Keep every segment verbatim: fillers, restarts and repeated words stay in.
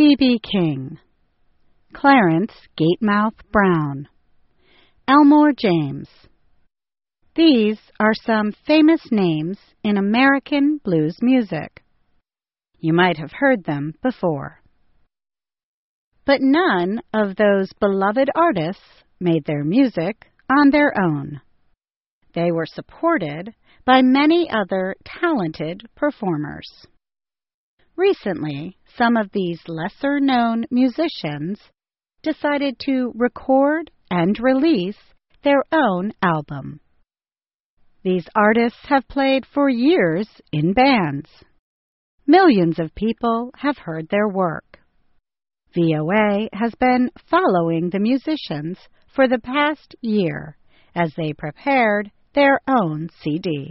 B B King, Clarence Gatemouth Brown, Elmore James. These are some famous names in American blues music. You might have heard them before. But none of those beloved artists made their music on their own. They were supported by many other talented performers. Recently, some of these lesser-known musicians decided to record and release their own album. These artists have played for years in bands. Millions of people have heard their work. V O A has been following the musicians for the past year as they prepared their own C D.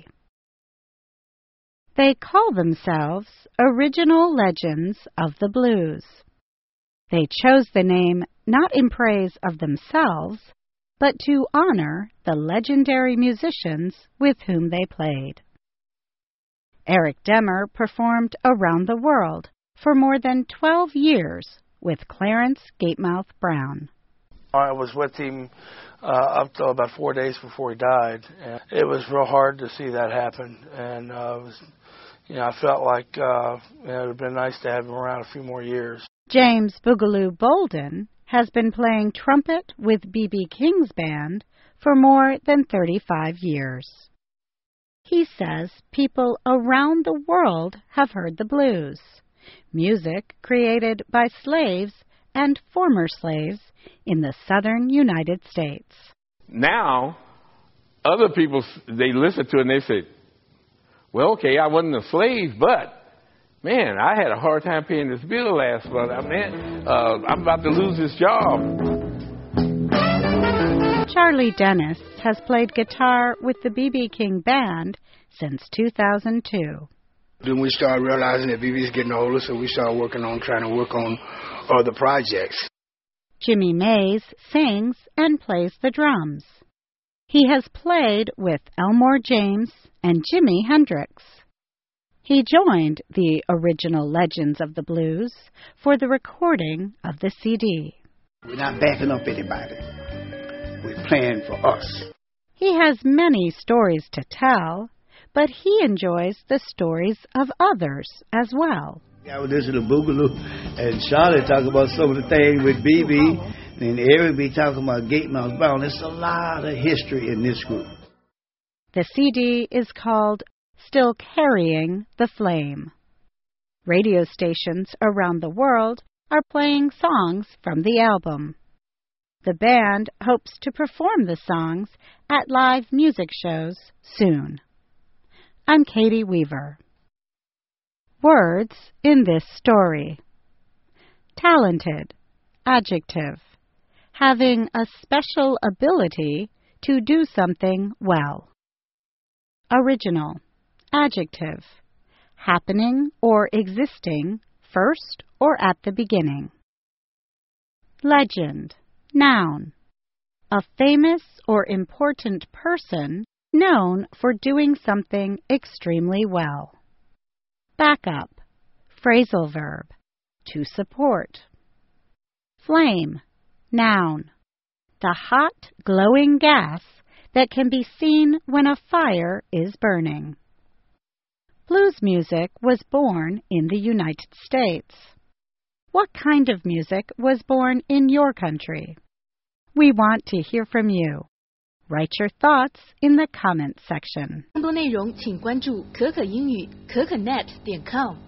They call themselves Original Legends of the Blues. They chose the name not in praise of themselves, but to honor the legendary musicians with whom they played. Eric Demmer performed around the world for more than twelve years with Clarence Gatemouth Brown. I was with him uh, up to about four days before he died, and it was real hard to see that happen. And uh, it was, you know, I felt like uh, you know, it would have been nice to have him around a few more years. James Boogaloo Bolden has been playing trumpet with B B King's band for more than thirty-five years. He says people around the world have heard the blues, music created by slaves and former slaves in the southern United States. Now, other people, they listen to it and they say, well, okay, I wasn't a slave, but, man, I had a hard time paying this bill last month. I mean, uh, I'm about to lose this job. Charlie Dennis has played guitar with the B B King Band since two thousand two. Then we started realizing that B B's getting older, so we started working on trying to work on other projects. Jimmy Mays sings and plays the drums. He has played with Elmore James and Jimi Hendrix. He joined the Original Legends of the Blues for the recording of the C D. We're not backing up anybody. We're playing for us. He has many stories to tell, but he enjoys the stories of others as well. I was listening to Boogaloo and Charlotte talk about some of the things with B B, and Eric be talking about Gatemouth Brown. There's a lot of history in this group. The C D is called Still Carrying the Flame. Radio stations around the world are playing songs from the album. The band hopes to perform the songs at live music shows soon. I'm Katie Weaver. Words in this story. Talented, adjective, having a special ability to do something well. Original, adjective, happening or existing first or at the beginning. Legend, noun, a famous or important person known for doing something extremely well. Backup, phrasal verb, to support. Flame, noun, the hot, glowing gas that can be seen when a fire is burning. Blues music was born in the United States. What kind of music was born in your country? We want to hear from you. Write your thoughts in the comments section. 更多内容请关注可可英语可可 net 点 com。